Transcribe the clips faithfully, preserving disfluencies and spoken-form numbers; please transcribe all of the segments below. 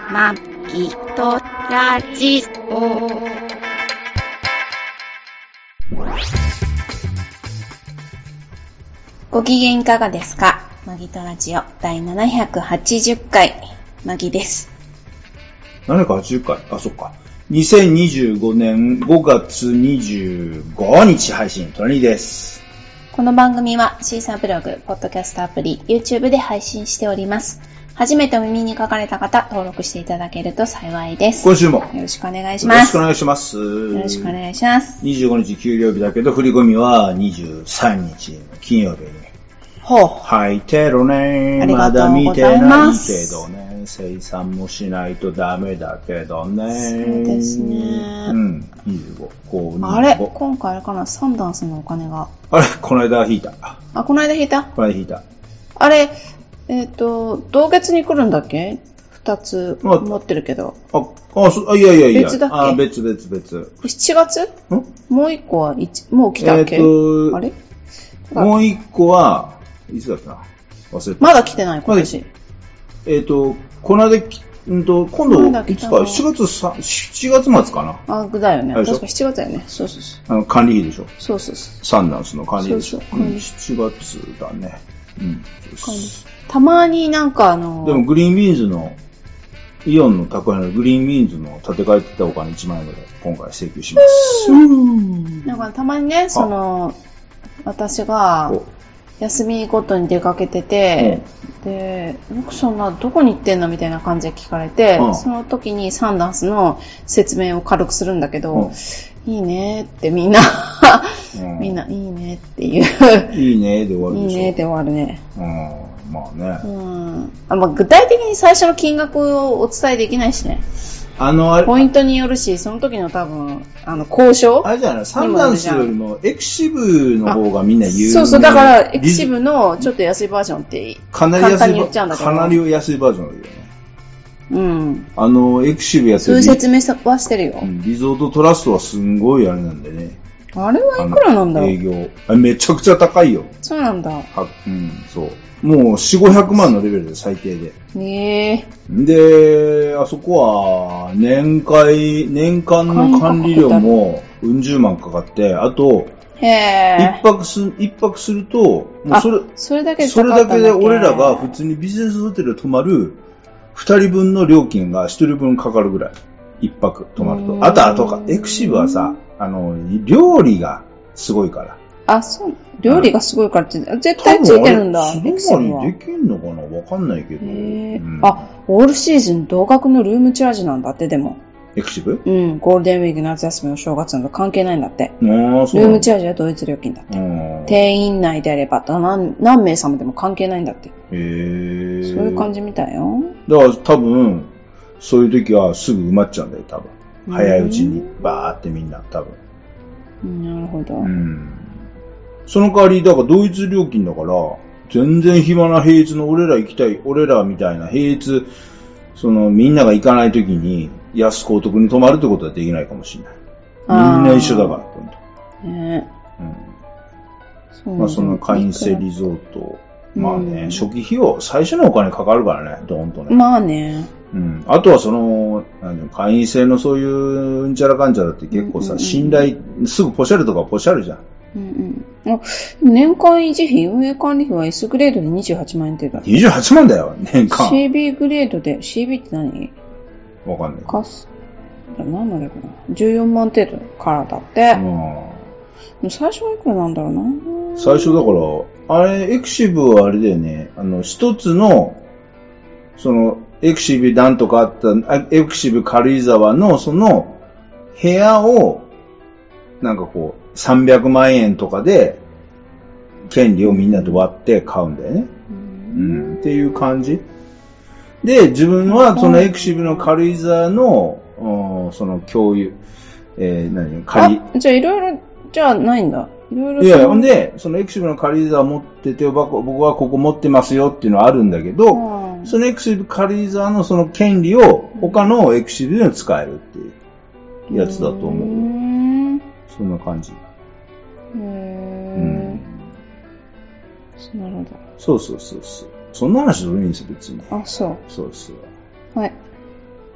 まきとラジオ。ご機嫌いかがですか？マギとラジオだいななひゃくはちじゅっかい、マギです。 ななひゃくはちじゅっかい、あ、そっか。にせんにじゅうごねんごがつにじゅうごにち配信、トラニーです。 この番組はシーサーブログ、ポッドキャストアプリ、YouTube で配信しております。初めてお耳に書かれた方、登録していただけると幸いです。 今週もよろしくお願いします。 よろしくお願いします。 よろしくお願いします。 にじゅうごにち給料日だけど、振り込みはにじゅうさんにち金曜日に。 ほう。 入ってるね。 ありがとうございます。 まだ見てないけどね。生産もしないとダメだけどね。 そうですね。 うん。にじゅうご。こうにじゅうご。 あれ今回あれかなサンダンスのお金が。 あれこの間引いた。 あ、この間引いたこの間引いた。 あれ、えっ、ー、と、同月に来るんだっけ二つ持ってるけど。 あ、あ、そ、あ、いやいやいや。 別だっけあ、別別別。 しちがつんもう一個は一、もう来たっけ、えー、あれもう一個は、いつだったな忘れた。 まだ来てない、今年。 えっ、ー、と、この間き、うんと、今度、いつか、しちがつさ、しちがつ末かな。 あ、だよね。確かしちがつだよね。そうそうそう。 あの、管理費でしょ。 そうそうそう。 サンダンスの管理費でしょ。 そうそう。うん、 しちがつだね。うん。 たまになんかあのー、 でもグリーンビーンズの、イオンの宅配のグリーンビーンズの建て替えてたお金いちまんえんぐらい今回請求します。 うんなんかたまにね、その、私が、休みごとに出かけてて、うん、で、僕そんなどこに行ってんのみたいな感じで聞かれて、うん、その時にサンダンスの説明を軽くするんだけど、うん、いいねってみんな、うん、みんないいねっていう。 いいねで終わるでしょ。 いいねで終わるね。 うん、まあね。 うんあまあ、具体的に最初の金額をお伝えできないしね。 あの、あれ。 ポイントによるし、その時の多分、あの、交渉あれじゃないサンダンスよりも、エクシブの方がみんな言う。 そうそう、だから、エクシブのちょっと安いバージョンって、 かなり安い、 簡単に言っちゃうんだけど。 かなり安いバージョンだよね。 うん。 あの、エクシブやってそういう説明はしてるよ。 うん。リゾートトラストはすんごいあれなんでね。 あれはいくらなんだろう営業。あめちゃくちゃ高いよ。 そうなんだ。 はうん、そう。もうよん、ごひゃくまんのレベルで最低で。 へぇで、あそこは、年会、年間の管理料も、うん十万かかって、あと、 へ一泊す、一泊すると、もうそれ、 それだけでそれだけで俺らが普通にビジネスホテルで泊まる、二人分の料金が一人分かかるぐらい。一泊泊まると。あと、あとか、エクシブはさ、あの、料理がすごいから。 あ、そう。料理がすごいからって、絶対ついてるんだ。 エクシブは。できんのかなわかんないけど、うん。 あ、オールシーズン同額のルームチャージなんだって、でも。 エクシブうん。ゴールデンウィーク、夏休み、お正月など関係ないんだって。 ああ、そう。 ルームチャージは同一料金だって。定員内であれば何、何名様でも関係ないんだって。へー。 そういう感じみたいよ。 だから多分、そういう時はすぐ埋まっちゃうんだよ、多分。早いうちに、バーってみんな、多分。 なるほど。 うん。その代わり、だから同一料金だから、全然暇な平日の俺ら行きたい、俺らみたいな平日、そのみんなが行かない時に安くお得に泊まるってことはできないかもしれない。みんな一緒だから、今度。 ねうん。まあその会員制リゾート、まあね、初期費用、最初のお金かかるからね、ドーンとね。 まあね。 うん。あとはその、なん会員制のそういううんちゃらかんちゃらって結構さ、うんうんうん、信頼、すぐポシャルとかポシャルじゃん。 うんうん、あ年間維持費、運営管理費は S グレードでにじゅうはちまんえん程度だ。 にじゅうはちまんだよ、年間。 シービー グレードで、シービー って何？ わかんない。 カス、何のレベルかな ?じゅうよんまん程度からだって。うん。最初はいくらなんだろうな。 最初だから、あれ、エクシブはあれだよね、あの、一つの、その、エクシブなんとかあった、エクシブ軽井沢のその、部屋を、なんかこう、さんびゃくまんえんとかで、権利をみんなで割って買うんだよね。うん、っていう感じ。で、自分はそのエクシブの軽井沢の、その共有、えー、何、借り。 あ、じゃあいろいろ、じゃあないんだ。いろいろ。 いやいや、ほんで、そのエクシブの軽井沢持ってて、僕はここ持ってますよっていうのはあるんだけど、うん、そのエクシブ軽井沢のその権利を他のエクシブで使えるっていうやつだと思う。うん、そんな感じ。 へー、うん、なるほど。 そうそうそうそう。そんな話どうでもいいんですよ、別に。 あ、そう。 そうです。 はい。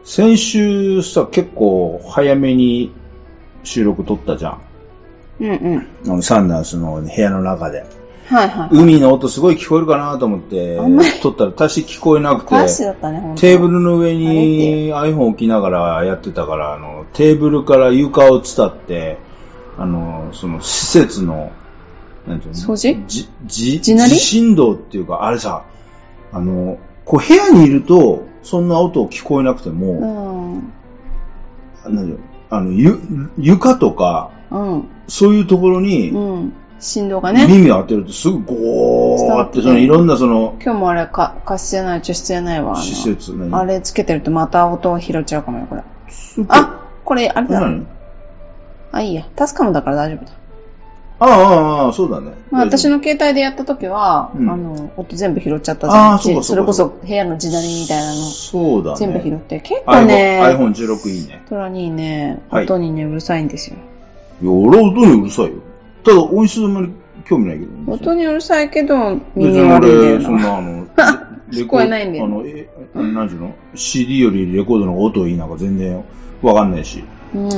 先週さ、結構早めに収録撮ったじゃん。 うんうん。 あのサンダースの部屋の中で。 はいはい。 海の音すごい聞こえるかなと思って、撮ったら大して聞こえなくて、 大してだったね、ほんとテーブルの上に iPhone 置きながらやってたから、あの、テーブルから床を伝って、あの、その施設の、なんていうの掃除じ、じ、 地鳴り地振動っていうか、あれさ、あの、こう部屋にいると、そんな音聞こえなくても、うん、なんていうのあの、ゆ、床とか、うん、そういうところに、うん、 振動がね。 耳を当てるとすぐゴーって、そのいろんなその、 今日もあれ、か、加湿じゃない、除湿じゃないわ。 施設ね。 あれつけてるとまた音を拾っちゃうかもよ、これ。あ、これ、あれだ。何あ、いいや。タスカムだから大丈夫だ。 ああ、ああ、そうだね。 まあ、私の携帯でやったときは、うん、あの、音全部拾っちゃったじゃん。ああ、そうかそうか。それこそ部屋の地鳴りみたいなの。 そうだね。 全部拾って。結構ね。 アイフォンじゅうろく いいね。 トラにね、音にね、うるさいんですよ。 いや、俺は音にうるさいよ。ただ、音質あんまり興味ないけど、ね。 音にうるさいけど、耳悪いんだよな。 そんな、あの、 聞こえないんだよ。 あの、え、なんていうの ?シーディー よりレコードの方が音いいなんか全然わかんないし。うん。うん。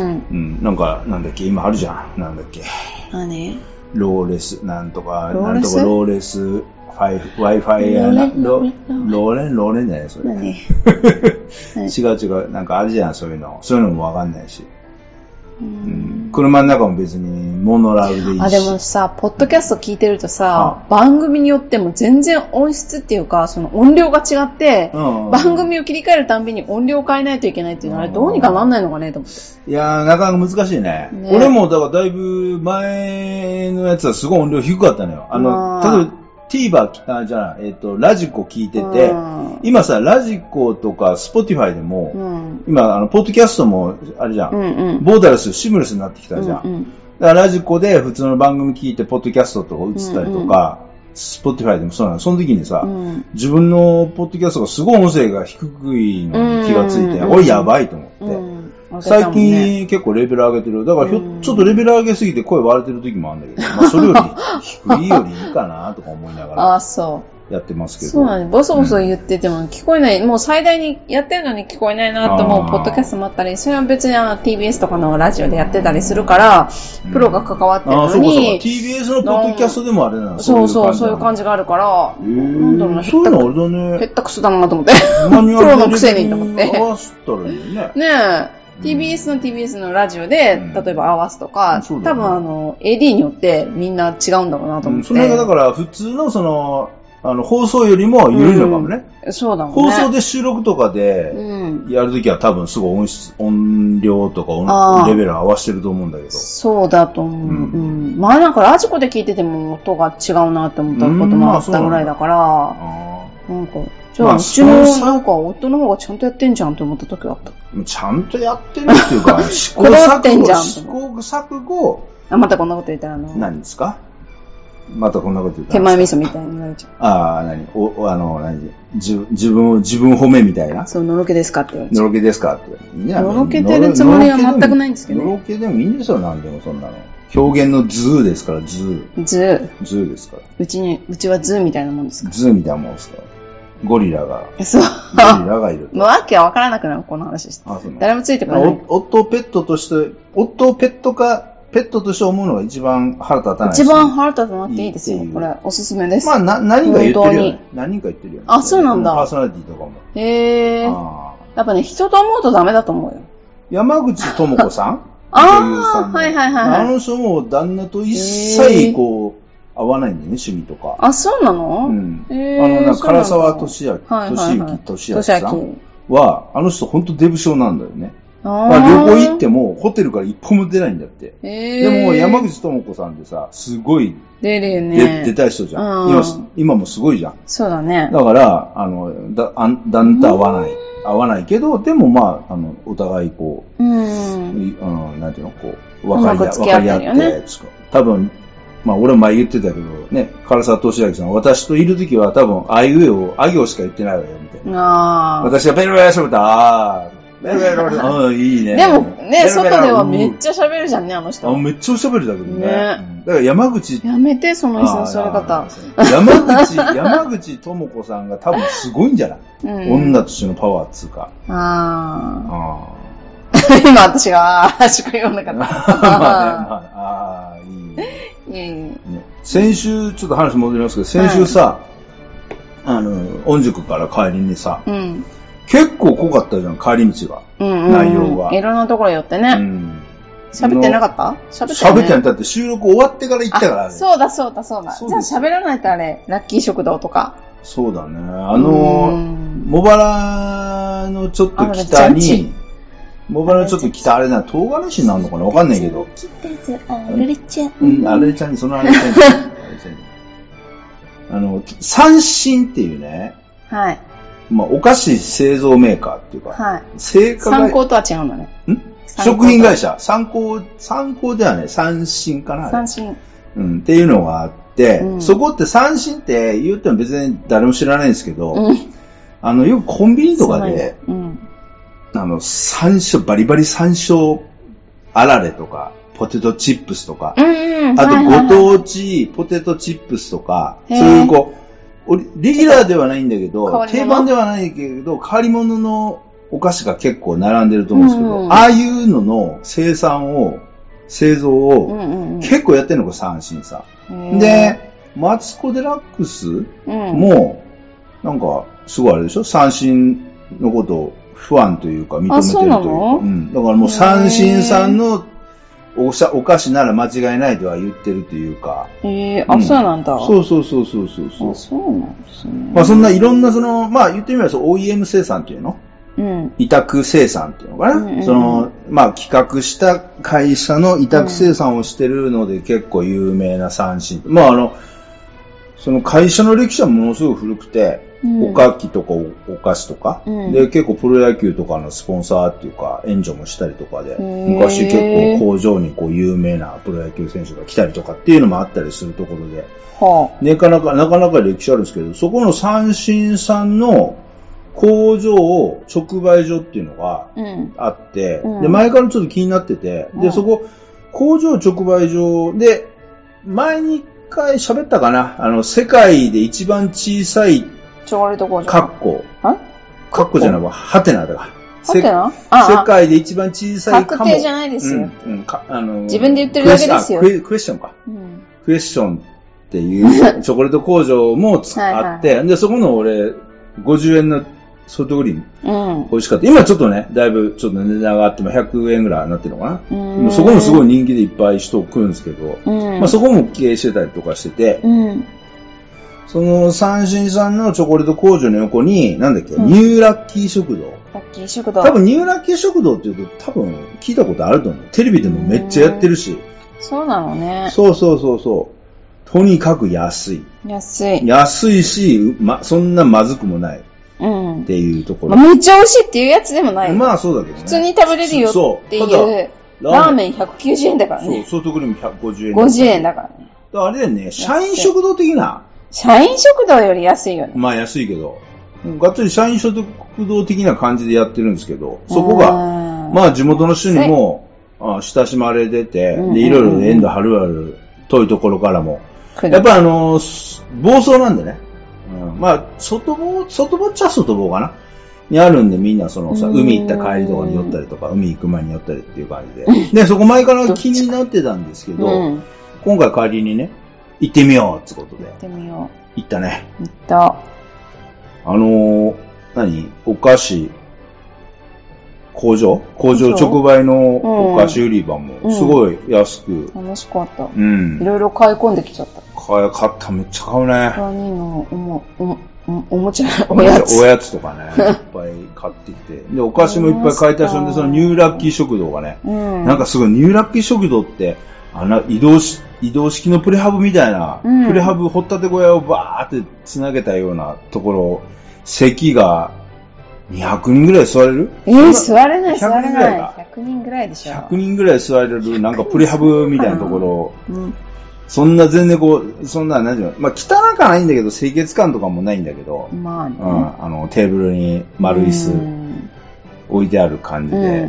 なんか、なんだっけ、今あるじゃん。なんだっけ。 何ローレス、なんとか、なんとかローレス、Wi-Fi やな、ローレン、ローレンじゃないそれ。何違う違う、なんかあるじゃん、そういうの。そういうのもわかんないし。うん、車の中も別にモノラルでいいし。 あ、でもさ、ポッドキャスト聞いてるとさ、番組によっても全然音質っていうか、その音量が違って、うんうん、番組を切り替えるたんびに音量を変えないといけないっていうのは、あれどうにかなんないのかねと思って。 いやー、なかなか難しいね。ね俺もだからだいぶ前のやつはすごい音量低かったのよ。あの、例えば TVer、あ、じゃあ、えっと、ラジコ聞いてて、今さ、ラジコとか Spotify でも、うん、今、あの、ポッドキャストも、あれじゃん、うんうん、ボーダレス、シムレスになってきたじゃん。うんうん、だからラジコで普通の番組聞いて、ポッドキャストとか映ったりとか、うんうん、Spotify でもそうなの。その時にさ、うん、自分のポッドキャストがすごい音声が低いのに気がついて、おい、やばいと思って。うん最近結構レベル上げてる。だからひょ、ちょっとレベル上げすぎて声割れてる時もあるんだけど、まあそれより低いよりいいかなとか思いながら。あ、そう。やってますけど。 そうなんです。ボソボソ言ってても聞こえない。うん、もう最大にやってるのに聞こえないなと思うポッドキャストもあったり、それは別にあの ティービーエス とかのラジオでやってたりするから、うん、プロが関わってるのに。あ、そうかそうか。 ティービーエス のポッドキャストでもあれなの。 そうそう、そういう感じがあるから、 なんだろうな、そういうのあれだね。 へったくそだなと思って。プロのくせにと思って。 合わせたらいいね。 ねえ。ティービーエス の ティービーエス のラジオで、うん、例えば合わすとか、うんね、多分あの、エーディー によってみんな違うんだろうなと思って。 うん、それがだから普通のその、あの、放送よりも緩いのかもね。 うん、そうだもんね。放送で収録とかで、やるときは多分すごい音質、音量とか音レベル合わせてると思うんだけど。 そうだと思う。うん。うん、前なんかラジコで聞いてても音が違うなって思ったこともあったぐらいだから、うん、なんか、じゃあ、うちの、なんか、夫の方がちゃんとやってんじゃんって思った時があった。 ちゃんとやってるっていうか、試行錯誤、試行錯誤。 あ、またこんなこと言ったらあの。 何ですかまたこんなこと言ったら。手前味噌みたいになるじゃん。 ああ、何お、あの、何自自分、自分褒めみたいな。 そう、のろけですかって言われちゃう。 のろけですかって言われのろけてるつもりは全くないんですけど、 ね。のろけでもいいんですよ、なんでもそんなの。表現のズーですから、ズー。 ズー。 ズーですから。 うちに、うちはズーみたいなもんですかズーみたいなもんですから。ゴリラが。 そう。 ゴリラがいる。 もうわけはわからなくなる、この話して。あ、そう誰もついてこない。 夫をペットとして、夫をペットか、ペットとして思うのが一番腹立たない。 一番腹立たなくていいですよ。これ、おすすめです。 まあ、な、何人か言ってるよ、ね。何人か言ってるよ、ね。 あ、そうなんだ。 パーソナリティとかも。 へー。やっぱね、人と思うとダメだと思うよ。 山口智子さんああ、はいはいはい。 あの人も旦那と一切こう、合わないんだよね、趣味とか。 あ、そうなのうん。あの、なんか、唐沢俊明、俊之、俊明さんは、あの人ほんとデブ症なんだよね。あ旅行行っても、ホテルから一歩も出ないんだって。でも、山口智子さんってさ、すごい、 出るよね。 出たい人じゃん。今、今もすごいじゃん。 そうだね。 だから、あの、だ、あん、だんと合わない。合わないけど、でもまあ、あの、お互いこう、うん、うん、なんていうの、こう、分かり合って、分かり合って、多分、まあ、俺も前言ってたけど、ね、唐沢俊明さん、私といるときは多分、あいうえを、あ行しか言ってないわよ、みたいな。あ私がペルペル喋ったら、あー、 ベロベロベロ。うん、いいね。 でもね、外ではめっちゃ喋るじゃんね、あの人。 あ、めっちゃ喋るだけどね。 ね。 だから山口。 やめて、その椅子の座り方。 山口、山口智子さんが多分すごいんじゃない、うん、女としてのパワーっつうか。 ああ。今私が、ああ、しか言わなかった。まあね、まあ、 ああ、いい。 いいね。 先週、ちょっと話戻りますけど、先週さ、はい、あの、御宿から帰りにさ、うん、結構濃かったじゃん、帰り道が。うんうんうん、内容が。 いろんなところ寄ってね。喋、うん、ってなかった喋ってない。喋ってない。だって収録終わってから行ったから。 そうだそうだそうだ。じゃあ喋らないとあれ、ラッキー食堂とか。 そうだね。あの、茂原のちょっと北に、茂原のちょっと北、あれな、唐辛子になるのかなわかんないけど。 あれれちゃん。 うん、あれれちゃんに、そのあれれちゃんに。あの、三新っていうね。 はい。 まあ、お菓子製造メーカーっていうか。 はい。 製菓参考とは違うんだね。 ん食品会社。参考、参考ではね、三新かな。 三新。 うん、っていうのがあって、うん、そこって三新って言っても別に誰も知らないんですけど、うん、あの、よくコンビニとかで、うん、あの、山椒、バリバリ山椒あられとか、ポテトチップスとか、うんうん、あとご当地ポテトチップスとか、そういうこう、レギュラーではないんだけど、定番ではないけど、変わり物のお菓子が結構並んでると思うんですけど、うんうん、ああいうのの生産を、製造を、うんうんうん、結構やってるのが三新さ。で、マツコデラックスも、うん、なんか、すごいあれでしょ三新のことを不安というか認めてるというか。うん。だからもう三新さんのおお菓子なら間違いないとは言ってるというか。 へえー、あ、うん、そうなんだ。 そうそうそうそうそう。 あ、そうなんですね。 まあそんないろんなその、まあ言ってみれば オーイーエム 生産っていうの、うん、委託生産っていうのかな、うんうんうん、その、まあ企画した会社の委託生産をしてるので結構有名な三新。うん、まああの、その会社の歴史はものすごく古くて、うん、おかきとか お, お菓子とか、うん、で結構プロ野球とかのスポンサーっていうか援助もしたりとかで、昔結構工場にこう有名なプロ野球選手が来たりとかっていうのもあったりするところで、はあ、なかなかなかなか歴史あるんですけど、そこの三新さんの工場直売所っていうのがあって、うん、で前からちょっと気になってて、うん、でそこ工場直売所で前に一回喋ったかな、あの世界で一番小さいチョコレート工場。 カッコ。カッコじゃないわ。ハテナだから。 ハテナ？ 世界で一番小さいかも。 確定じゃないですよ。 うんうん、かあのー、 自分で言ってるだけですよ。 クエ、クエスチョンか、うん。クエスチョンっていうチョコレート工場もあって、はいはい、で、そこの俺、ごじゅうえんのソフトクリーム。うん、美味しかった。今ちょっとね、だいぶちょっと値段があってもひゃくえんぐらいになってるのかな。うん、そこもすごい人気でいっぱい人来るんですけど、うん、まあ、そこも経営してたりとかしてて、うんその三新さんのチョコレート工場の横に、なんだっけ、うん、ニューラッキー食堂。 ラッキー食堂。 多分ニューラッキー食堂って言うと多分聞いたことあると思う。テレビでもめっちゃやってるし。 そうなのね。 そうそうそうそう。とにかく安い。 安い。 安いし、ま、そんなまずくもない。うん。っていうところ。 まあ、めっちゃ美味しいっていうやつでもない。 まあそうだけどね。 普通に食べれるよっていう。ラーメンひゃくきゅうじゅうえんだからね。 そう、ソフトクリームひゃくごじゅうえん。 ごじゅうえんだからね。 あれだよね、社員食堂的な。 社員食堂より安いよね。 まあ安いけど。がっつり社員食堂的な感じでやってるんですけど、そこが、まあ地元の人にもあ親しまれてて、で、いろいろ縁がはるある遠いところからも。やっぱあのー、房総なんでね。うん、まあ、外房、外房っちゃ外房かなにあるんでみんなそのさ、海行った帰りとかに寄ったりとか、海行く前に寄ったりっていう感じで。で、そこ前から気になってたんですけど、うん、今回帰りにね、行ってみようってことで。行ってみよう。 行ったね。 行った。 あのー、何お菓子、工場工場直売のお菓子売り場もすごい安く。うんうん、楽しかった。うん。いろいろ買い込んできちゃった。 買い、買った、めっちゃ買うね。 ラニーのおも、おも、おもちゃ、おやつ。 おやつとかね、いっぱい買ってきて。で、お菓子もいっぱい買いたし、んで、そのニューラッキー食堂がね、うん、なんかすごいニューラッキー食堂って、あの、移動し、移動式のプレハブみたいな、うん、プレハブ掘ったて小屋をバーって繋げたようなところ、席がにひゃくにんぐらい座れる？ えー、座れない、座れない。ひゃくにんぐらいでしょ。 ひゃくにんぐらい座れる、なんかプレハブみたいなところ、うん、そんな全然こう、そんな、なんていうの、まあ、汚くはないんだけど、清潔感とかもないんだけど、 まあね。 うん、あの、テーブルに丸椅子置いてある感じで、 うんうん、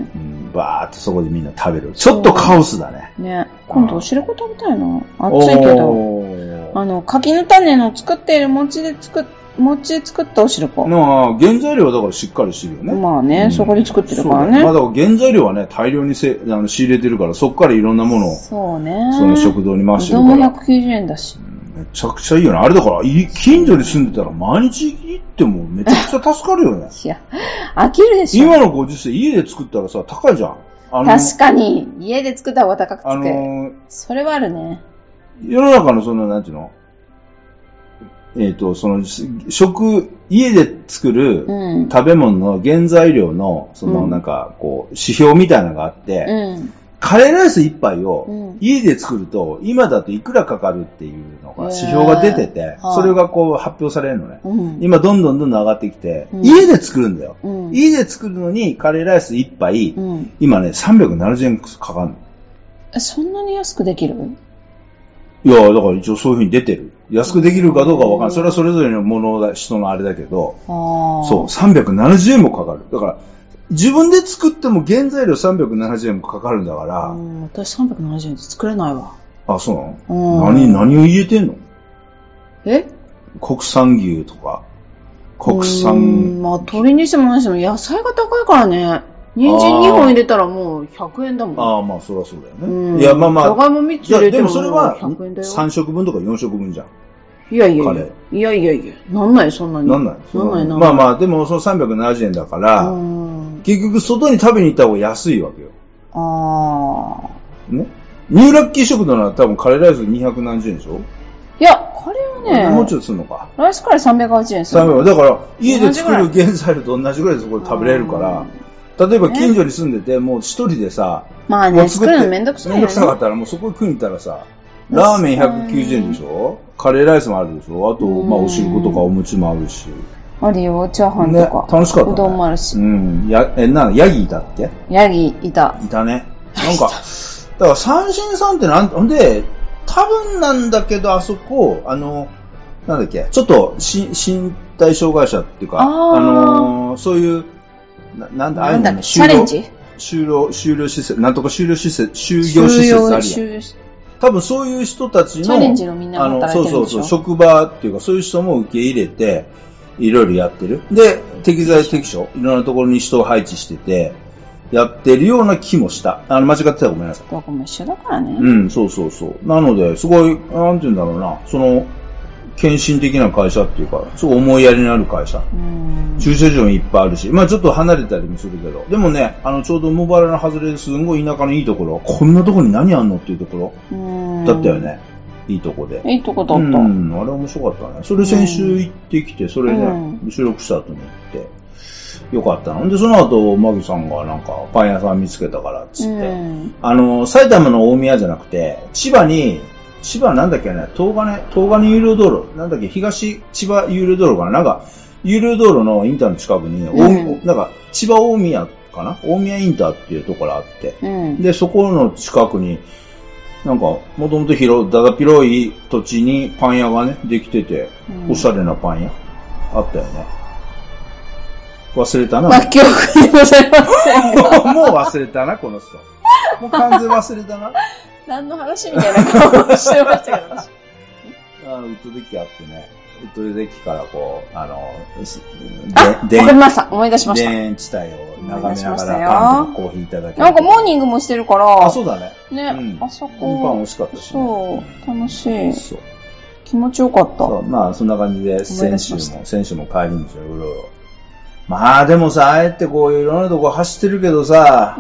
バーっとそこでみんな食べる。ちょっとカオスだね。 ね。今度おしるこ食べたいな。暑いけど。あの、柿の種の作っている餅で作っ、餅で作ったおしるこ。 まあ、原材料はだからしっかりしてるよね。 まあね、うん、そこで作ってるからね。 まあだから原材料はね、大量にせあの仕入れてるから、そっからいろんなものを、 そうね。 その食堂に回してるから。 うどんもひゃくきゅうじゅうえんだし。 めちゃくちゃいいよね。あれだから、近所に住んでたら毎日行ってもめちゃくちゃ助かるよね。 いや、飽きるでしょ。 今のご時世、家で作ったらさ、高いじゃん。 あの確かに、家で作った方が高くつく。 あのー、 それはあるね。 世の中のその、なんていうのえっ、ー、と、その、食、家で作る食べ物の原材料の、その、なんか、こう、指標みたいなのがあって、うん、カレーライス一杯を家で作ると、今だといくらかかるっていうのが、指標が出てて、それがこう発表されるのね。うん、今どんどんどんどん上がってきて、うん、家で作るんだよ、うん。家で作るのにカレーライス一杯、うん、今ね、さんびゃくななじゅうえんかかるの。 え、そんなに安くできる？ いや、だから一応そういう風に出てる。安くできるかどうかわかんない。それはそれぞれのものだ、人のあれだけど、そう、さんびゃくななじゅうえんもかかる。だから、自分で作っても原材料さんびゃくななじゅうえんもかかるんだから。 うん、私さんびゃくななじゅうえんで作れないわ。 あ、そうなの？何、何を入れてんの？ え？ 国産牛とか。国産。 うん、まあ鶏にしても何しても野菜が高いからね。人参にほん入れたらもうひゃくえんだもん。 ああ、まあそりゃそうだよね。うん、いや、まあまあ。 じゃがいもみっつ入れてもひゃくえんだよ。 でもそれはさんしょくぶんとかよんしょくぶんじゃん。 いやいやいや。いやいやいや。なんないそんなに。 なんない。 なんないな。 まあまあ、でもそのさんびゃくななじゅうえんだから、結局外に食べに行った方が安いわけよ。 ああ。ね。ニューラッキー食堂なら多分カレーライスにひゃくなんじゅうえんでしょ？ いや、カレーはね。 もうちょっとするのか。 ライスカレーさんびゃくはちじゅうえんする。 さんびゃくだから、家で作る原材料と同じぐらいでそこで食べれるから、例えば近所に住んでて、もう一人でさ、 まあね、作るのめんどくさいよね。 めんどくさかったらもうそこに食いに行ったらさ、ラーメンひゃくきゅうじゅうえんでしょ？カレーライスもあるでしょ？あと、まあお汁粉とかお餅もあるし。 あるよ、チャーハンとか。 ね、楽しかった、ね。 うどんもあるし。 うん。や、え、な、ヤギいたっけ？ ヤギいた。 いたね。なんか、だから三振さんってなん、んで、多分なんだけど、あそこ、あの、なんだっけ、ちょっと、し、身体障害者っていうか、あ、あのー、そういう、な、なんだ、ああいうのね、 チャレンジ？ 就労、就労施設、なんとか就労施設、就業施設あるやん。多分そういう人たちの、 チャレンジのみんなが働いてるんでしょ？ そうそうそう、職場っていうかそういう人も受け入れて、いろいろやってる。で、適材適所、いろんなところに人を配置してて、やってるような気もした。あの、間違ってたらごめんなさい。 どこも一緒だからね。 うん、そうそうそう。なので、すごい、なんて言うんだろうな、その、献身的な会社っていうか、すごい思いやりのある会社。駐車場もいっぱいあるし、まあちょっと離れたりもするけど、でもね、あの、ちょうど茂原の外れですんごい田舎のいいところ、こんなとこに何あんのっていうところだったよね。いいとこで。 いいとこだった。うん、あれ面白かったね。それ先週行ってきて、それね、収録した後に行って、よかったの。で、その後、マギさんがなんか、パン屋さん見つけたから、つって。あの、埼玉の大宮じゃなくて、千葉に、千葉なんだっけね、東金、東金有料道路、なんだっけ、東千葉有料道路かな、なんか、有料道路のインターの近くに、うん、なんか、千葉大宮かな、大宮インターっていうところあって、うん、で、そこの近くに、なんか、もともと広、だだ広い土地にパン屋がね、できてて、うん、おしゃれなパン屋、あったよね。忘れたな。 まあ、記憶にございませんが。 もう忘れたな、この人。もう完全忘れたな。 何の話みたいな顔をしてましたけど、私。 あの、ウッドデッキあってね、ウッドデッキからこう、あの、 あ、わかりました。思い出しました。 田園地帯を眺めながらパンとコーヒーいただける。 なんかモーニングもしてるから。 あ、そうだね。 ね、うん、あそこ。 パン美味しかったし、 ね。そう、楽しい。そう。気持ちよかった。そう、 まあそんな感じで、先週も、先週も帰り道をうろうろ。まあでもさ、あえてこういろんなとこ走ってるけどさ、うん、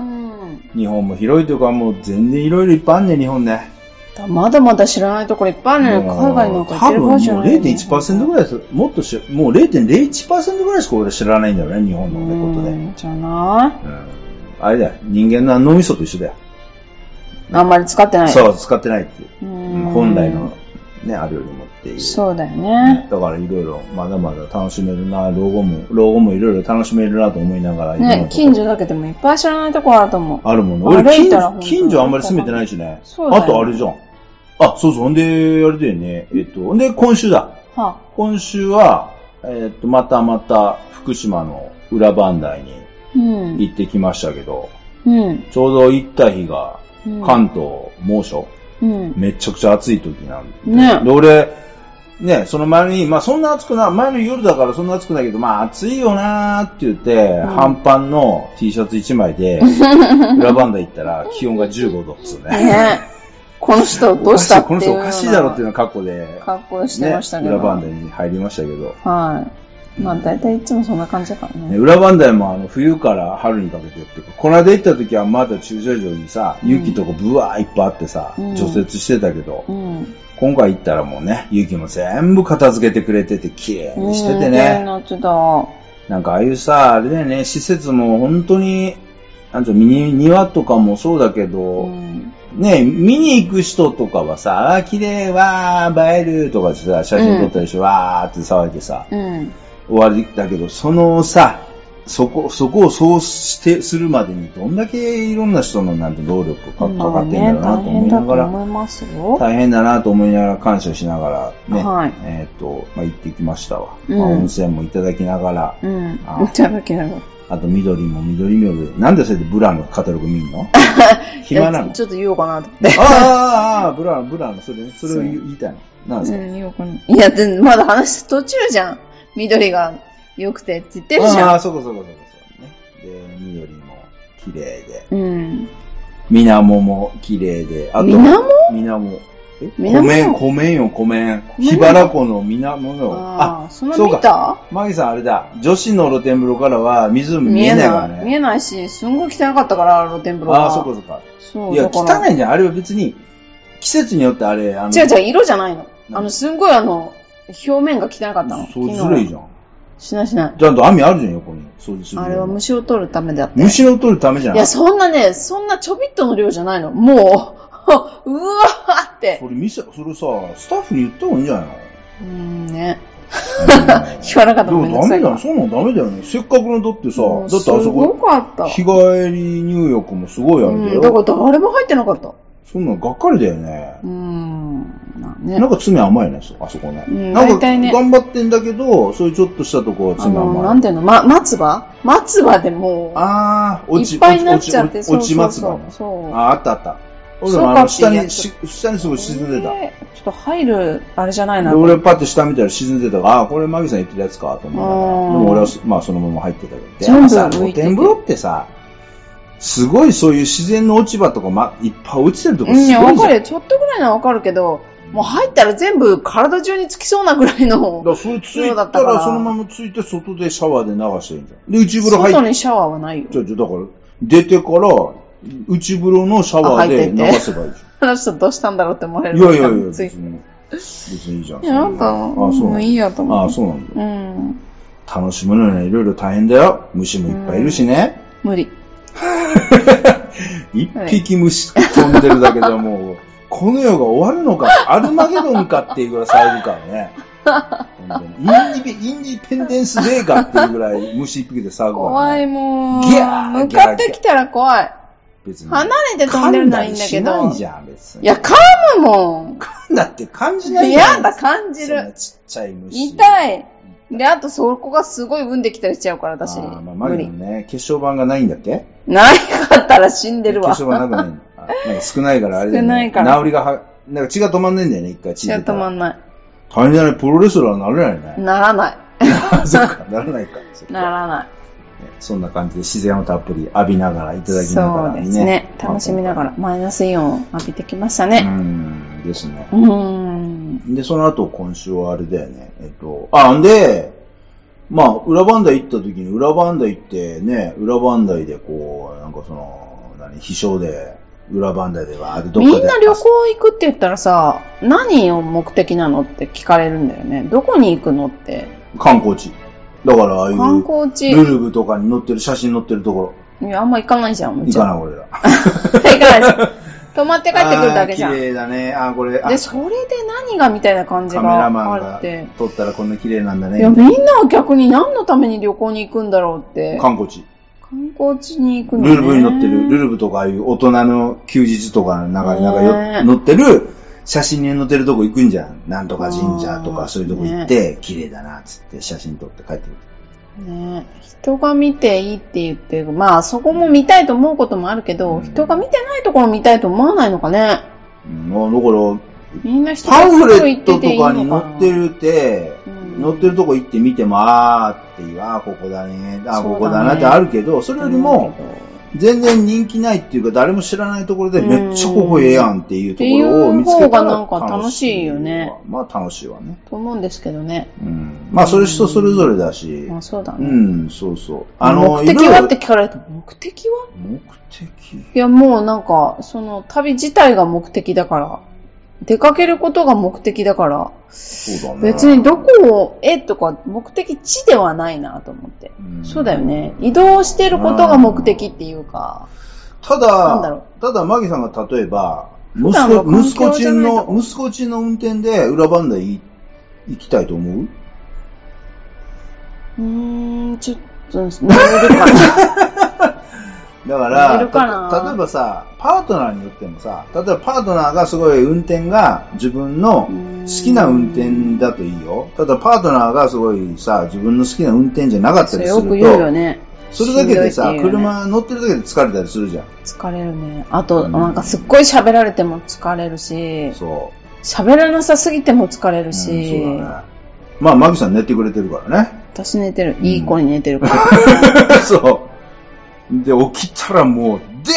日本も広いというかもう全然いろいろいっぱいあんね、日本ね。 まだまだ知らないところいっぱいあるね。海外なんか行ってる場所じゃない、ね。 多分もう れいてんいちパーセント ぐらいです。もっとし、もう れいてんれいいちパーセント ぐらいしか俺知らないんだよね、日本のことで。 じゃない、 うん、あれだよ、人間の脳みそと一緒だよ。 あんまり使ってない。 そう、使ってないっていう。う本来のね、あるよりもっていう。 そうだよね。 だからいろいろ、まだまだ楽しめるな、老後も、老後もいろいろ楽しめるなと思いながら。 ね、近所だけでもいっぱい知らないところあると思う。 あるもんね。俺近所、近所あんまり住めてないしね。そうだよね。あとあれじゃん。あ、そうそう。ほんで、あれだよね。えっと、ほんで、今週だ。はあ、今週は、えっと、またまた、福島の裏磐梯に、 行ってきましたけど、 うん、 ちょうど行った日が、関東猛暑、うん、めちゃくちゃ暑い時なんで。ね。で、俺、ね、その前に、まあそんな暑くない、前の夜だからそんな暑くないけど、まあ暑いよなーって言って、うん、半パンの T シャツいちまいで、裏バンダ行ったら気温がじゅうごどっつうね。ね。 この人どうしたっていうこの人おかしいだろっていうような格好で、 格好してましたけど、 ね、裏バンダに入りましたけど。 はい。まあ大体いつもそんな感じだからね。 ね、裏バンダイもあの冬から春にかけてっていうか、この間行った時はまだ駐車場にさ、うん、雪とかブワーいっぱいあってさ、うん、除雪してたけど、うん、今回行ったらもうね、雪も全部片付けてくれてて綺麗にしててね。 うん、なってた。 なんかああいうさ、あれだよね、施設も本当に、なんていうの、庭とかもそうだけど、うん、ね、見に行く人とかはさ、あー綺麗、わー、映えるとかさ、写真撮ったりして、うん、わーって騒いでさ、うん終わりだけど、そのさ、そこ、そこをそうして、するまでにどんだけいろんな人のなんて労力がかかってんだろうなと思いながら、 まあね、大変だと思いますよ。 大変だなと思いながら感謝しながらね、はい、えっ、ー、と、まあ、行ってきましたわ。うんまあ、温泉もいただきながら、 うん、いただきながら。 あと緑も緑名で、なんでそれでブラのカタログ見んの暇なのちょっと言おうかなと思って。 ああ、ああ、ブラ、ブラの、それ、それを言いたいの。なんですか、 うん、言おうかな。いや、でまだ話途中じゃん。緑が良くてって言ってるじゃん。 ああ、そこそこそこそこね。で、緑も綺麗で。 うん。 水面も綺麗で。あと、 水面水面。え湖面、湖面よ、湖面。桧原湖の水面よ。 ああ、そんな見た？ マギさんあれだ。女子の露天風呂からは湖見えないからね。 見えないし、すんごい汚かったから、露天風呂が。 ああ、そこそこ。そう。いや、汚いんじゃん。あれは別に、季節によってあれ、あの。 違う違う、色じゃないの。あの、すんごいあの、表面が汚かったの。 そうずるいじゃん。 しないしない。 ちゃんと網あるじゃん、横に。掃除する。 あれは虫を取るためだって。 虫を取るためじゃない。 いや、そんなね、そんなちょびっとの量じゃないの。もう、うわーって。 これ店、それさ、スタッフに言った方がいいんじゃないの？ うーんね。言わなかったらごめんなさい。 ダメだよ。そんなのダメだよね。せっかくのだってさ、だってあそこ、 すごかった。 日帰り入浴もすごいあるんだよ。 だから誰も入ってなかった。 そんなのがっかりだよね。 うーん。 ね、なんか罪甘いね、あそこね。 うん、 なんか頑張ってんだけど、そういうちょっとしたとこは罪甘い。あの、 なんていうの、ま、松葉松葉でもう、 ああ、落ち、 いっぱいになっちゃって、 落ち松葉ね。 そう。 ああ、あったあった。俺もあの、下に、下にすごい沈んでた。 えー、ちょっと入る、あれじゃないな。 で、俺パッて下見たら沈んでたから、ああ、これマギさん言ってるやつかと思いながら。でも俺は、まあそのまま入ってたけど。 全部さ、露天風呂ってさ、すごいそういう自然の落ち葉とか、ま、いっぱい落ちてるとこすごいじゃん。 いや、わかるよ。ちょっとぐらいのはわかるけど、もう入ったら全部体中につきそうなぐらいの。 だからそれついたらそのままついて外でシャワーで流してるんじゃん。で、内風呂入って。 外にシャワーはないよ。 じゃじゃだから、出てから、内風呂のシャワーで流せばいいじゃん。 あの人どうしたんだろうって思われる。 いやいやいや、別に。別にいいじゃん。 いや、なんか、あ、そう。もういいやと思う。あ、そうなんだ。うん。楽しむのにはいろいろ大変だよ。虫もいっぱいいるしね。 無理。 一匹虫飛んでるだけじゃもう、この世が終わるのか、アルマゲドンかっていうぐらい騒ぐからね。インディ、インディペンデンスデーかっていうぐらい虫一匹で騒ぐから、ね。 怖いもう。ギャー向かってきたら怖い。別に。離れて飛んでるのはいいんだけど。 噛んだりしないじゃん、別に。 いや、噛むもん。 噛んだって感じないじゃん。 やだ、感じる。 ちっちゃい虫。 痛い。で、あとそこがすごい産んできたりしちゃうから、私。 ああ、まあ、マギのね、血小板がないんだっけ？ ないかったら死んでるわ。 血小板なくないの？なんか少ないからあれだよね。 少ないから。 治りがは、なんか血が止まんないんだよね、一回血が。血が止まんない。 大変じゃない、プロレスラーなれないね。 ならない。 そっか、ならないか。 ならない。 そんな感じで自然をたっぷり浴びながらいただきながらね。 そうですね。楽しみながらマイナスイオンを浴びてきましたね。 うん、ですね。 うん。 で、その後今週はあれだよね。えっと、あ、んで、まあ、裏バンダイ行った時に、裏バンダイ行ってね、裏バンダイでこう、なんかその、何、秘書で、裏バンダイでは、どっかで。 みんな旅行行くって言ったらさ、何を目的なのって聞かれるんだよね。どこに行くのって。 観光地。だから、ああいう、 観光地。 ルルブとかに載ってる、写真載ってるところ。いや、あんま行かないじゃん、 もちろん。行かない、俺ら。 行かないです。泊まって帰ってくるだけじゃん。 綺麗だね。あ、これ。 で、それで何がみたいな感じがあって。カメラマンが撮ったらこんな綺麗なんだね。 いや、みんなは逆に何のために旅行に行くんだろうって。 観光地。 観光地に行くのね。 ルルブに載ってる、ルルブとかああいう大人の休日とか、なんか、なんか載ってる、写真に載ってるとこ行くんじゃん。なんとか神社とかそういうとこ行って、綺麗だな、つって写真撮って帰ってくる。 ね、人が見ていいって言ってる。まあそこも見たいと思うこともあるけど、うん、人が見てないところ見たいと思わないのかね。 まあだから、 みんな人パンフレットとかに載ってるって、うん、載ってるとこ行って見ても、あーっていう、あーここだね、あーここだなってあるけど、それよりも、全然人気ないっていうか、誰も知らないところでめっちゃここええやんっていうところを見つけたら楽しい。方がなんか楽しいよね。 まあ楽しいわね。 と思うんですけどね。 うん。まあそれ人それぞれだし。 まあそうだね。 うん、そうそう。 あの、目的はって聞かれると、目的は目的いやもうなんか、その旅自体が目的だから。出かけることが目的だから、 そうだね、 別にどこを、えとか目的地ではないなと思って。うそうだよね。移動してることが目的っていうか。 ただ、ただ、マギさんが例えば、息子、息子ちんの、息子ちんの運転で裏バンダ行きたいと思う？ うーん、ちょっと、乗れるかな。 だから、か例えばさ、パートナーによってもさ、例えばパートナーがすごい運転が自分の好きな運転だといいよ。ただパートナーがすごいさ、自分の好きな運転じゃなかったりすると、 よく言うよね。 それだけでさ、ね、車乗ってるだけで疲れたりするじゃん。 疲れるね。あと、うん、なんかすっごい喋られても疲れるし、 そう。 喋らなさすぎても疲れるし、 うん、そうだね。まあ、マギさん寝てくれてるからね。 私寝てる。いい子に寝てるから。 うん、そう。で、起きたらもう、で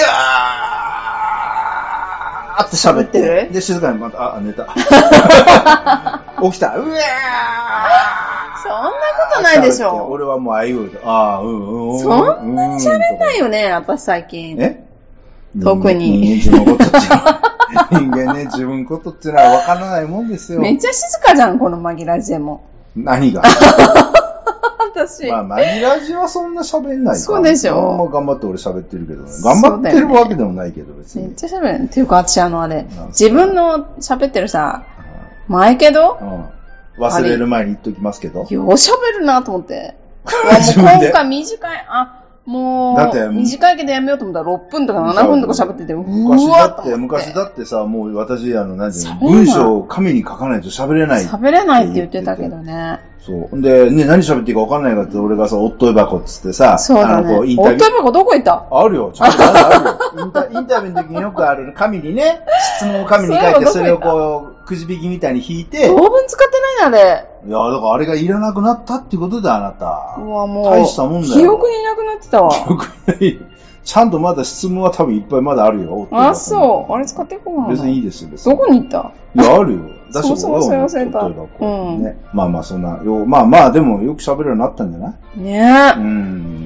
ーって喋ってる。で、静かにまた、あ、寝た。起きた。うわーそんなことないでしょ。 俺はもうああいう、ああ、うんうん。 そんなに喋んないよね、私最近。 え特に。 人間のことって。人間ね、自分ことってのは分からないもんですよ。 めっちゃ静かじゃん、この紛らわしでも。 何が私。 まあ、マギラジはそんな喋んないから。 そうでしょ。 まあ、頑張って俺喋ってるけどね。頑張ってるわけでもないけど、別に。 めっちゃ喋る。っていうか、私あのあれ、自分の喋ってるさ、前けど、 うん、忘れる前に言っときますけど。 よう喋るなと思って。もう今回短い、あ、もう、だって短いけどやめようと思ったらろっぷんとかななふんとか喋ってて、 昔だって、昔だってさ、もう私、あの、何ていうの、文章を紙に書かないと喋れない。 喋れないって言ってたけどね。 そう。で、ね、何喋っていいか分かんないからって、俺がさ、おっとい箱っつってさ、 そうだね。あの、こう、インタビュー。おっとい箱どこ行った？ あるよ、ちゃんとあるよ。インタ、インタビューの時によくある、紙にね、質問を紙に書いて、それをこう、くじ引きみたいに引いて。 当分使ってないね、あれ。 いや、だからあれがいらなくなったってことだ、あなた。 うわ、もう。 大したもんだよ。 記憶にいなくなってたわ。 記憶にない。ちゃんとまだ質問は多分いっぱいまだあるよ。 あ、そう。あれ使っていこうかな。 別にいいですよ、別に。どこに行った？ いや、あるよ。 だそうそうそう忘れた。 うん。ね。まあまあ、そんな、よ、まあまあ、でもよく喋るようになったんじゃない？ ねえ。うん。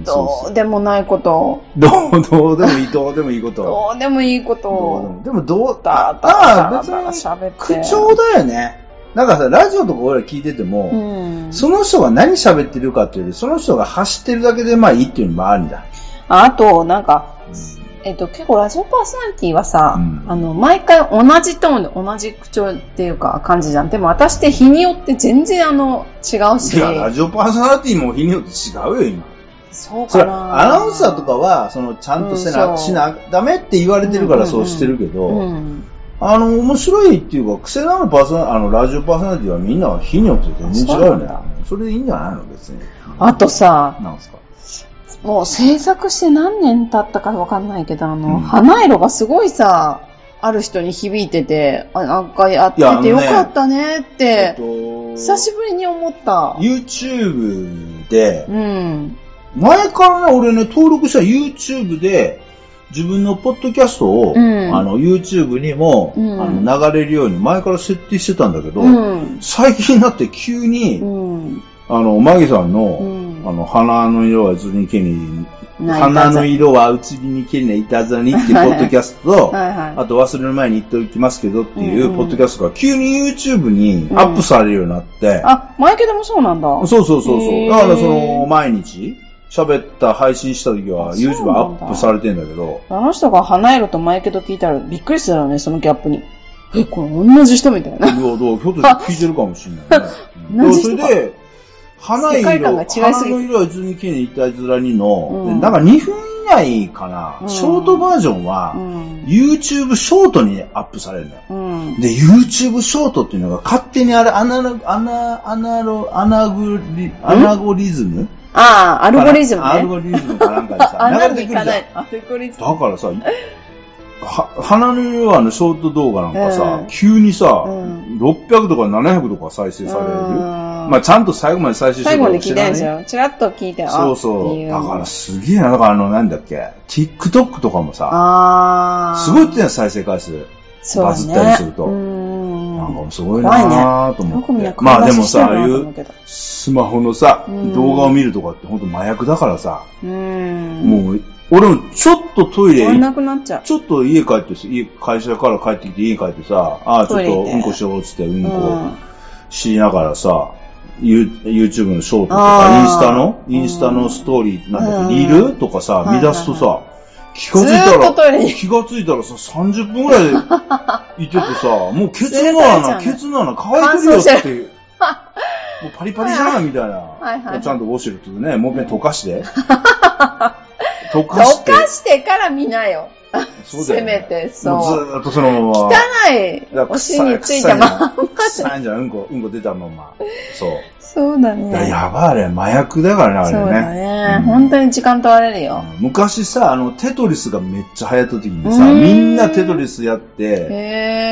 どうでもないこと。 どう、どうでもいい、どうでもいいこと。 どうでもいいこと。 でも、どう、 だ、 だ、別に、口調だよね。なんかさ、ラジオとか俺ら聞いてても、うん、その人が何喋ってるかっていうより、その人が走ってるだけでまあいいっていうのもあるんだ。 あと、なんか、うん、えっと、結構ラジオパーソナリティはさ、うん、あの、毎回同じトーンで同じ口調っていうか感じじゃん。でも私って日によって全然あの、違うし。 いや、ラジオパーソナリティも日によって違うよ、今。 そうかな。 アナウンサーとかは、その、ちゃんとせな、うん、しな、ダメって言われてるからそうしてるけど、うんうんうんあの、面白いっていうか、癖のあるパーソナ、あの、ラジオパーソナリティはみんな日によって全然違うよね。それでいいんじゃないの別に。 あとさ、 なんすかもう制作して何年経ったかわかんないけど、あの、うん、花色がすごいさ、ある人に響いてて、あ、なんかやっててよかったねって、えっと、久しぶりに思った。 YouTube で、 うん、 前からね、俺ね、登録した YouTube で、自分のポッドキャストを、うん、あの、YouTube にも、うん、あの流れるように前から設定してたんだけど、うん、最近になって急に、うん、あの、マギさんの、うん、あの、花の色はうつにけに、花の色はうつにけにいたずらにっていうポッドキャストと、はいはい、あと忘れる前に言っておきますけどっていうポッドキャストが急に YouTube にアップされるようになって、 うん、あ、前けでもそうなんだ。 そうそうそうそう。だからその、毎日、喋った配信した時は YouTube アップされてんだけど。 あの人が花色とマイケと聞いたらびっくりするよね、そのギャップに。え、これ同じ人みたいな。 いや、だからひょっとして聞いてるかもしれないね。同じ人か。それで、花色、花の色はずにきれいにいたずらにの、うん、なんかにふん以内かな、うん、ショートバージョンは、うん、YouTube ショートにアップされるのよ、うん。で、YouTube ショートっていうのが勝手にあれ、アナロ、アナ、アナロ、アナグリ、アナゴリズム、 ああ、アルゴリズムね。 アルゴリズムかなんかでさ、流れてくるじゃん。 アルゴリズム。 だからさ、は、花の色のショート動画なんかさ、うん、急にさ、うん、ろっぴゃくとかななひゃくとか再生される。まあちゃんと最後まで再生してるから知らない。最後に聞いたんですよ。チラッと聞いて、 そうそう。だからすげえな。だからあの、なんだっけ、TikTok とかもさ、あすごいってね、再生回数。そうね。バズったりすると。なんかもすごいなぁと思って。ね、まあでもさ、ああいうスマホのさ、動画を見るとかってほんと麻薬だからさ、うんもう、俺もちょっとトイレ、 終わんなくなっちゃう。 ちょっと家帰って家、会社から帰ってきて家帰ってさ、ああ、ちょっとうんこしようっつってうんこしながらさ、YouTube のショートとか、インスタの、インスタのストーリー、なんだっけ、リールとかさ、見出すとさ、気がついたら、気がついたらさ、さんじゅっぷんぐらいいててさ、もうケツの穴、ケツの穴乾いてるよっていう。もうパリパリじゃんみたいな。はいはい、ちゃんとウォシュレットでね、もう一遍溶かして。 溶かして。溶かしてから見なよ。そうだよね、せめて、そう。 もうずーっとそのまま。 汚い。お尻についたまんま。 臭いんじゃん、うんこ、うんこ出たまま。そう。 そうだね。 だやばいあれ、麻薬だからね、あれね。 そうだね、うん。本当に時間取られるよ。 昔さ、あの、テトリスがめっちゃ流行った時にさ、みんなテトリスやって、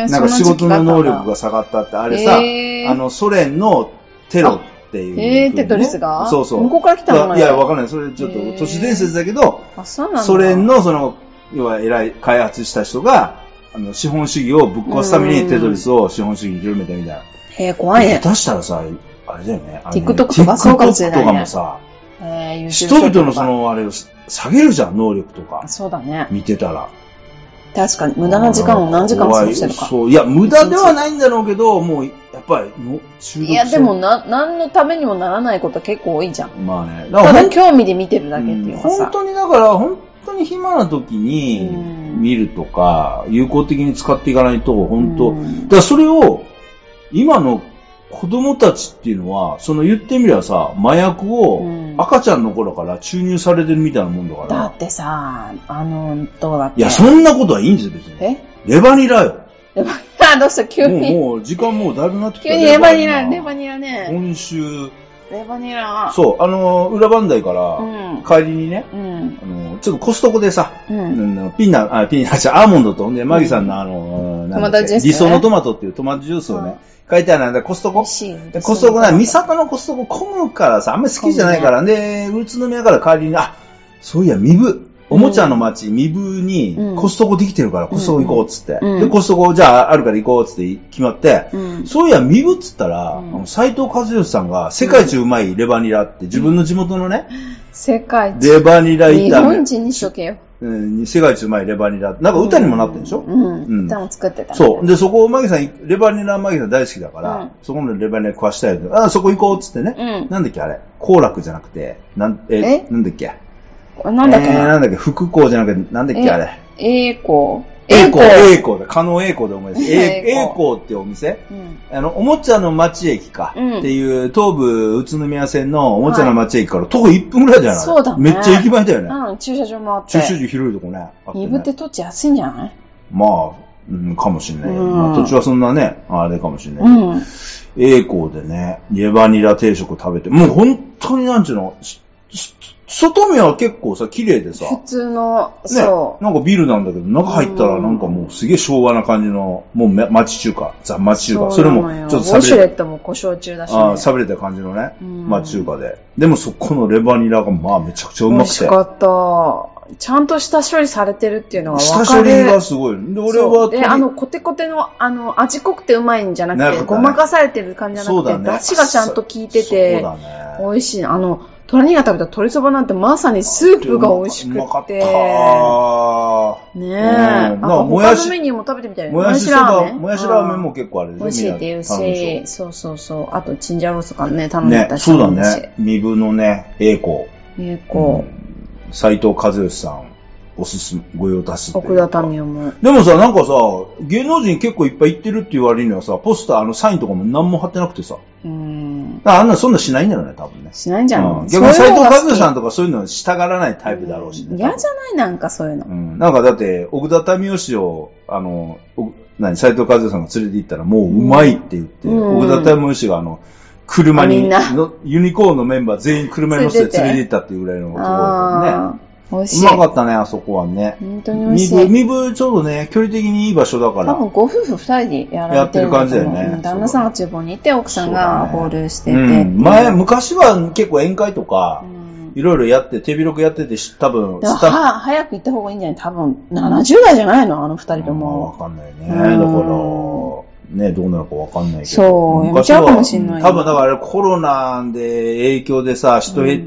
なんか仕事の能力が下がったって、あれさ、あの、ソ連のテロっていう、ね。 えー、テトリスがそうそう。 向こうから来たのいや、わかんない。それちょっと都市伝説だけど、あ、そうなんだ。ソ連のその、要は偉い開発した人が、あの、資本主義をぶっ壊すためにテトリスを資本主義に広めたみたいな。 へぇ、怖いね。 下手したらさ、あれだよね。 TikTok とかそうかもしれない、ね。 TikTok とかもさ、えー、人々のその、あれを下げるじゃん、能力とか。 そうだね。 見てたら。 確かに、無駄な時間を何時間も過ごしてるか。 そう、いや、無駄ではないんだろうけど、もう、やっぱりの、 中毒性。いや、でも、な、何のためにもならないこと結構多いじゃん。 まあね。 だからただ興味で見てるだけっていうかさ。 本当に、だから、本当に暇な時に見るとか、有効的に使っていかないと、本当、だからそれを、今の子供たちっていうのは、その言ってみればさ、麻薬を赤ちゃんの頃から注入されてるみたいなもんだから。 だってさ、あの、どうだっけ。 いや、そんなことはいいんですよ、別に。えレバニラよ。 レバニラ、どうした急に。 もう、もう、時間もうだいぶなってきた。 急にレバニラ、レバニラね。 今週。 レバニラ。 そう、あの、裏番台から、帰りにね、うん、あの、ちょっとコストコでさ、うん、ピーナ、あ、ピーナ、アーモンドと、で、マギさんのあの、 トマトジュース、ね。 理想のトマトっていうトマトジュースをね、書いてあるんだ、コストコ。コストコな、三坂のコストコ混むからさ、あんまり好きじゃないから、で、宇都宮から帰りに、あ、そういや、三部。おもちゃの街、三部に、コストコできてるから、コストコ行こうっつって。で、コストコ、じゃあ、あるから行こうっつって決まって、そういや、三部っつったら、斎藤和義さんが、世界一うまいレバニラって、自分の地元のね、 世界一。 レバニラ炒め。日本人にしとけよ。 うん、世界一うまいレバニラ。なんか歌にもなってるでしょ。 うん。歌も作ってた。 そう。で、そこ、マギさん、レバニラマギさん大好きだから、そこのレバニラ食わしたいよ。あ、そこ行こうっつってね。なんだっけ、あれ。幸楽じゃなくて、なん、え、なんだっけ。 なんだっけ、えー、 なんだっけ、福光じゃなくて、なんだっけ、あれ。 栄光。 栄光、栄光だ。加納栄光で思い出す。栄光ってお店、うん、あの、おもちゃの町駅か。うん、っていう、東武宇都宮線のおもちゃの町駅から徒歩いっぷんぐらいじゃない、 そうだね。 めっちゃ駅前だよね。 うん、駐車場もあって。 駐車場広いとこね。 二部って土地安いんじゃない？ まあ、うん、かもしれない。うん、まあ、土地はそんなね、あれかもしれない。うん。栄光でね、レバニラ定食食べて、もう本当になんちゅうの、外見は結構さ、綺麗でさ。 普通の、そう。ね、なんかビルなんだけど、中入ったらなんかもうすげえ昭和な感じの、もう町中華、ザ・町中華。それもちょっとサブレ。 ウォシュレットも故障中だし、ね。 ああ、サブレた感じのね、町中華で。でもそこのレバニラがまあめちゃくちゃうまくて。 美味しかった。ちゃんと下処理されてるっていうのは分かる。 下処理がすごい。で、俺は。 で、あの、コテコテの、あの、味濃くてうまいんじゃなくて、ごまかされてる感じじゃなくて、出汁がちゃんと効いてて、そうだね。美味しい。あの、隣が食べた鶏そばなんてまさにスープが美味しくて。うまかったねえ。あと他のメニューも食べてみたい。 もやしラーメンもやしラーメンも結構あれ美味しいって言うし、そうそうそう。あとチンジャロースとかね、頼んでたし。 そうだね。身分のね、栄光。 栄光。 斎藤和義さん、おすすめ、ご用達。 奥田民生も。 でもさ、なんかさ、芸能人結構いっぱい行ってるって言われるにはさ、ポスター、あの、サインとかも何も貼ってなくてさ。うん。あんな、そんなしないんだろうね、多分ね。 しないんじゃない、うん、 逆に斎藤和義さんとかそういうのしたがらないタイプだろうしね。 嫌じゃないなんかそういうの。 うん。なんかだって、奥田民生氏を、あの、何、斎藤和義さんが連れて行ったらもううまいって言って、うん、奥田民生氏があの、 車にの、ユニコーンのメンバー全員車に乗せて連れて行ったっていうぐらいのところだね。美味しい。うまかったね、あそこはね。 本当に美味しい。 海部ちょうどね、距離的にいい場所だから。 多分ご夫婦二人でやられてる。 やってる感じだよね。 旦那さんが厨房にいて、奥さんがホールしてて。 うん、前、昔は結構宴会とか、いろいろやって、手広くやってて、多分、 スタッフ。早く行った方がいいんじゃない？多分、ななじゅう代じゃないのあの二人とも。 わかんないね。だから、ね、どうなるかわかんないけど。 そう、やめちゃうかもしんない。 多分、だからコロナで影響でさ、人減って、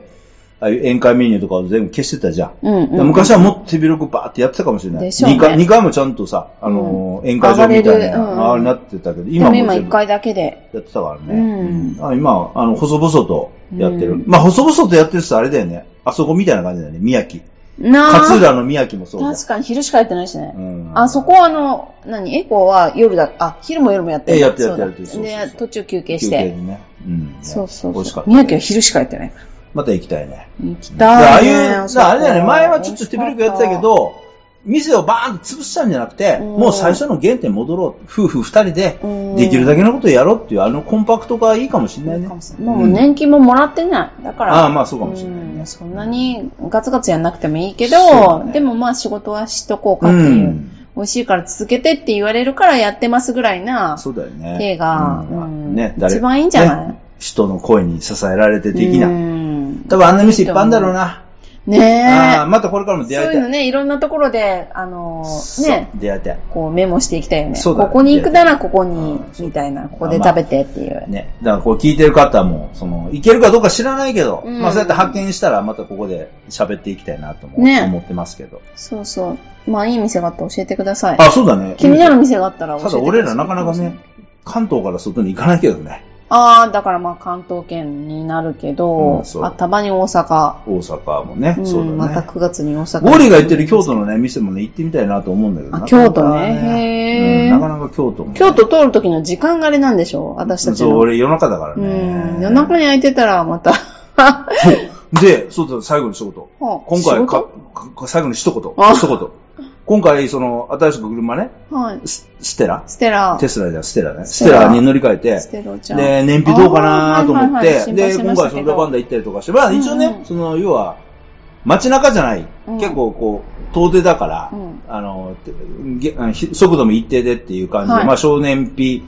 ああいう宴会メニューとかを全部消してたじゃん。うんうん、昔はもっと手広くバーってやってたかもしれない。でしょうね。にかい、にかいもちゃんとさ、あのー、宴会場みたいな、あれなってたけど、 今も今いっかいだけで。 やってたからね。うん、あ今、あの、細々とやってる。うん、まあ、細々とやってる人あれだよね。あそこみたいな感じだよね、宮城。な勝浦の宮城もそうだ。 確かに昼しかやってないしね。うん、あそこはあの、何エコーは夜だ、あ、昼も夜もやってる。 え、やってやってやってる。 で、途中休憩して。休憩ね。 うん。 そうそうそう。美味しかった。宮城は昼しかやってないから。 また行きたいね。 行きたい、ね。 ああいう、あれだよね、前はちょっと手広くやってたけど、店をバーンと潰したんじゃなくて、うん、もう最初の原点戻ろう。夫婦二人で、できるだけのことをやろうっていう、あのコンパクトがいいかもしれないね。 もう年金ももらってない。だから。 ああ、まあそうかもしれないね、 うん。そんなにガツガツやんなくてもいいけど、ね、でもまあ仕事はしとこうかっていう。うん、美味しいから続けてって言われるからやってますぐらいな。 そうだよね。 手が、うんうん、 ね、 一番いいんじゃない、 ね、人の声に支えられて的な。多分あんな店いっぱいあるんだろうな。 ねえ。 ああ、またこれからも出会いたい。 そういうのね、いろんなところで、あのー、ね。 出会いたい。 こうメモしていきたいよね。 そうだね。 ここに行くならここに、みたいな。ここで食べてっていう。 ね。だからこう聞いてる方も、その、行けるかどうか知らないけど、うん、まあそうやって発見したらまたここで喋っていきたいなとも、ね、思ってますけど。 そうそう。まあいい店があったら教えてください。 あ、そうだね。 気になる店があったら教えてください。 ただ俺らなかなかね、関東から外に行かないけどね。 ああ、だからまあ関東圏になるけど、うん、あ、たまに大阪。 大阪もね、うん、そうだね。 またくがつに大阪。 ゴリが行ってる京都のね、店もね、行ってみたいなと思うんだけど。 あ、京都ね。 へー、うん。なかなか京都も、ね。 京都通る時の時間があれなんでしょう私たちの。 そう、俺夜中だからね。 うん。夜中に空いてたらまた。 で、そうだ、最後の一言。はあ、今回かか、最後の一言。一言。今回、その、新しく車ね。はい。ステラステラ。 テスラじゃステラね。ステラに乗り換えて。 ステロちゃん。 で、燃費どうかなと思って。で、今回そのラバンダ行ったりとかして。まあ一応ね、その、要は、街中じゃない。結構こう、遠出だから、あの、速度も一定でっていう感じで、まあ小燃費、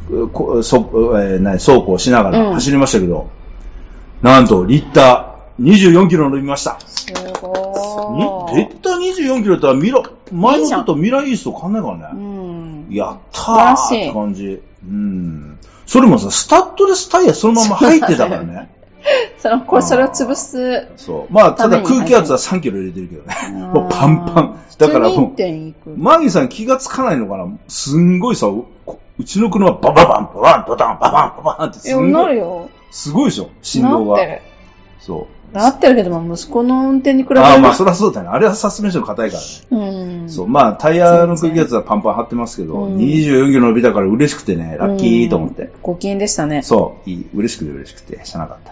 走行しながら走りましたけど、なんと、リッターにじゅうよんキロ乗りました。 すごー。 リッターにじゅうよんキロだったらミラ、前のことミライースと変わんないからね。うん。やったーって感じ。うん。それもさ、スタッドレスタイヤそのまま入ってたからね。 その、これ、それを潰す。 そう。まあ、ただ空気圧はさんキロ入れてるけどね。もうパンパン。だからもう、マギーさん気がつかないのかなすんごいさ、うちの車バババン、ババン、ババン、ババン、ババンってすごい。 いや、なるよ。 すごいでしょ振動が。なってる。そう。 なってるけども、息子の運転に比べると。 ああ、まあ、そりゃそうだね。あれはサスペンション硬いからね。うん。そう。まあ、タイヤの空気圧はパンパン張ってますけど、うん、にじゅうよんキロ伸びたから嬉しくてね、ラッキーと思って。 ご機嫌でしたね。 そう。いい。嬉しくて嬉しくて、しゃなかったです。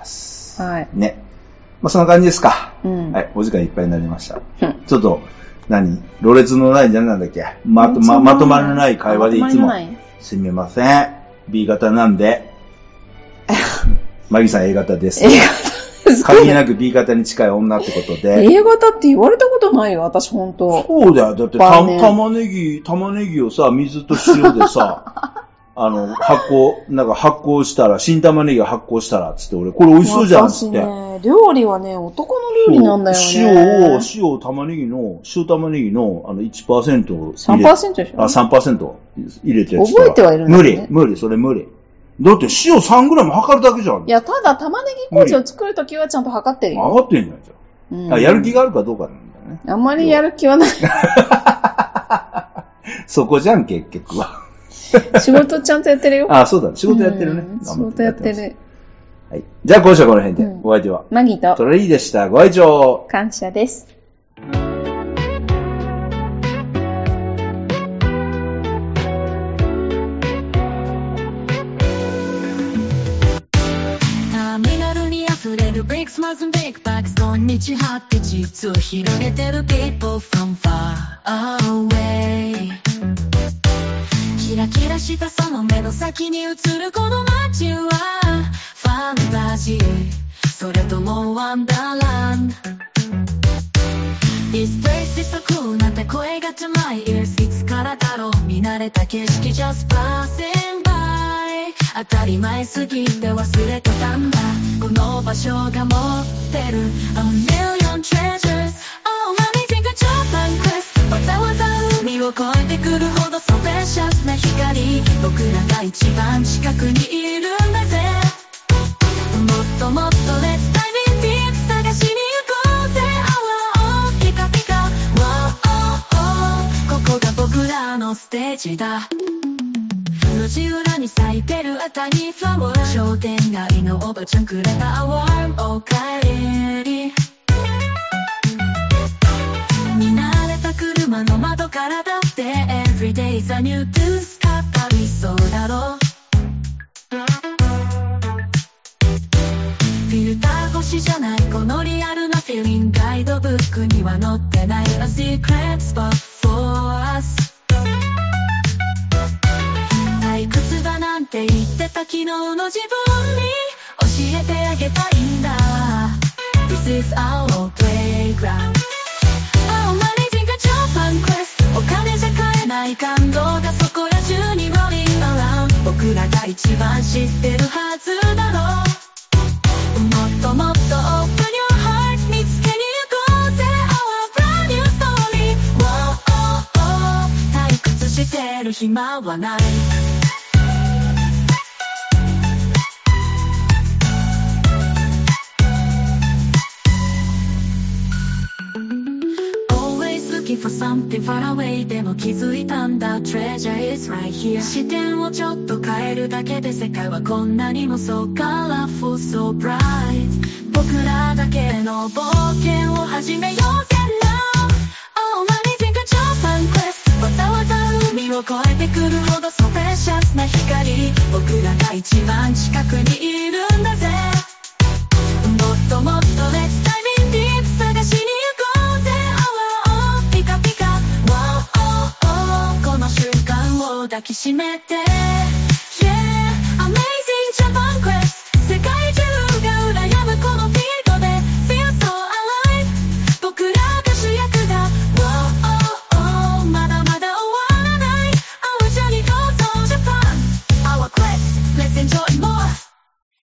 はい。 ね。まあ、そんな感じですか。うん。はい。お時間いっぱいになりました。うん、ちょっと、何ろれつのないじゃなんだっけまと、ま、まとまらない会話でいつも。すみません。B 型なんで。マギさん A 型です。 A 型限りなく B 型に近い女ってことで。 A 型って言われたことないよ、私ほんと。 そうだよ。だってた、玉ねぎ、玉ねぎをさ、水と塩でさ、あの、発酵、なんか発酵したら、新玉ねぎが発酵したら、つって俺、これ美味しそうじゃん、つって。 ね、料理はね、男の料理なんだよね。 塩を、塩、玉ねぎの、塩玉ねぎの、あの、いちパーセント 入れ。 さんパーセント でしょあ、さんパーセント 入れて。 覚えてはいるんだよね。無理、無理、それ無理。だって塩 さんグラム 測るだけじゃん。 いや、ただ玉ねぎ麹を作るときはちゃんと測ってるよ。 測ってんじゃん、じゃん。うん、あ、やる気があるかどうかなんだよね。 あんまりやる気はない。 そこじゃん、結局は。 仕事ちゃんとやってるよ。 あ、そうだ、仕事やってるね。 仕事やってる。 はい。じゃあ今週はこの辺で、うん、お相手は。 マギと。 トラリーでした。ご愛聴。 感謝です。 Big smiles and big bags こんにちはって実を広げてる people from far away キラキラしたその目の先に映るこの街はファンタジー、それともワンダーランド。 This place is so cool なんて声がto my ears、 いつからだろう見慣れた景色 just passing by、 当たり前すぎて忘れてたんだ、この場所が持ってる A million treasures。 Oh amazing Japan Quest、 わざわざ海を越えてくるほど So precious な光、僕らが一番近くにいるんだぜ。もっともっと Let's dive in deep、 探しに行こうぜ。あわおピカピカ、わおお、ここが僕らのステージだ。路地裏に咲いてるアタニフラワー、商店街のおばちゃんくれたアワーム、おかえり。見慣れた車の窓からだって Every day is a new deuce、 かかりそうだろう。フィルター越しじゃないこのリアルなフィーリング、ガイドブックには載ってない A secret spot for us。退屈だなんて言ってた昨日の自分に教えてあげたいんだ。 This is our playground。 Oh amazing Japan Quest、 お金じゃ買えない感動がそこら中に Rolling around、 僕らが一番知ってるはずだろう。もっともっと Open your heart、 見つけに行こうぜ Our brand new story。 Whoa oh oh、 退屈してる暇はない。Looking for something far away、 でも気づいたんだ Treasure is right here。 視点をちょっと変えるだけで世界はこんなにも So colorful so bright。 僕らだけの冒険を始めようぜ Now。 Oh amazing Japan Quest、 わざわざ海を越えてくるほど So precious な光、僕らが一番近くにいるんだぜ。もっともっと Let's dive in deep、 探しに行こうぜ。ピカピカ、わおお、この瞬間を抱きしめて